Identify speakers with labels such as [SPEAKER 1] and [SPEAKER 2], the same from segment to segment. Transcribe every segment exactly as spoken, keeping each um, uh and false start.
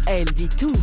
[SPEAKER 1] Elle dit tout.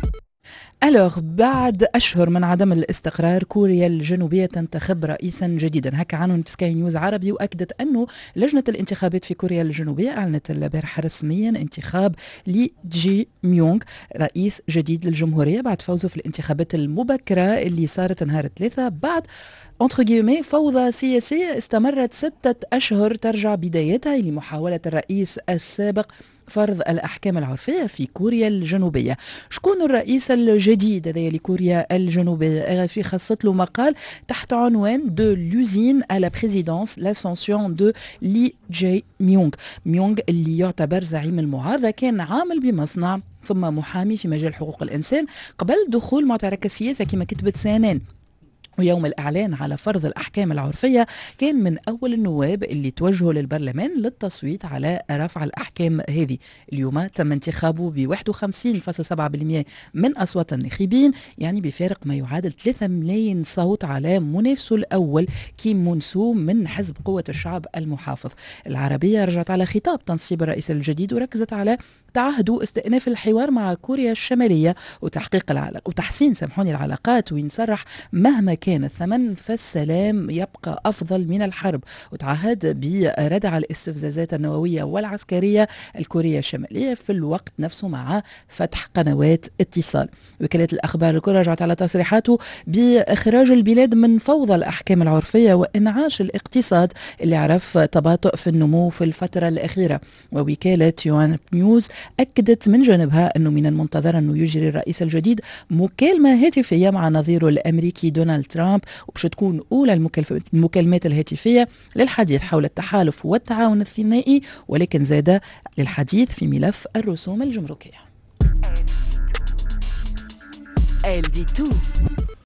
[SPEAKER 2] ألوغ بعد أشهر من عدم الاستقرار، كوريا الجنوبية تنتخب رئيسا جديدا. هكا عنون سكاي نيوز عربي، وأكدت أنه لجنة الانتخابات في كوريا الجنوبية أعلنت البارحة رسميا انتخاب لي جي ميونغ رئيس جديد للجمهورية بعد فوزه في الانتخابات المبكرة اللي صارت نهار الثلاثاء بعد entre guillemets فوضى سياسية استمرت ستة أشهر ترجع بدايتها لمحاولة الرئيس السابق فرض الأحكام العرفية في كوريا الجنوبية. شكون الرئيس الجديد هذا لكوريا الجنوبية؟ في خصت له مقال تحت عنوان دو لوزين على بريزيدونس لاسونسيون دو لي جي ميونغ. ميونغ اللي يعتبر زعيم المعارضة كان عامل بمصنع ثم محامي في مجال حقوق الإنسان قبل دخول معترك السياسة كما كتبت سانان. ويوم الإعلان على فرض الأحكام العرفية كان من أول النواب اللي توجهوا للبرلمان للتصويت على رفع الأحكام هذه. اليوم تم انتخابه ب واحد وخمسين فاصلة سبعة بالمئة من أصوات الناخبين، يعني بفارق ما يعادل ثلاثة ملايين صوت على منافسه الأول كيم مون سو من حزب قوة الشعب المحافظ. العربية رجعت على خطاب تنصيب الرئيس الجديد وركزت على تعهد استئناف الحوار مع كوريا الشمالية وتحقيق العلاقة وتحسين سامحوني العلاقات، وينصرح مهما كان الثمن فالسلام يبقى أفضل من الحرب، وتعهد بردع الاستفزازات النووية والعسكرية الكورية الشمالية في الوقت نفسه مع فتح قنوات اتصال. وكالة الأخبار الكورية رجعت على تصريحاته بإخراج البلاد من فوضى الأحكام العرفية وإنعاش الاقتصاد اللي عرف تباطؤ في النمو في الفترة الأخيرة. ووكالة يوان نيوز أكدت من جانبها أنه من المنتظر أنه يجري الرئيس الجديد مكالمة هاتفية مع نظيره الأمريكي دونالد ترامب، وبش تكون أولى المكالمات الهاتفية للحديث حول التحالف والتعاون الثنائي، ولكن زاد للحديث في ملف الرسوم الجمركية.
[SPEAKER 1] Elle dit tout.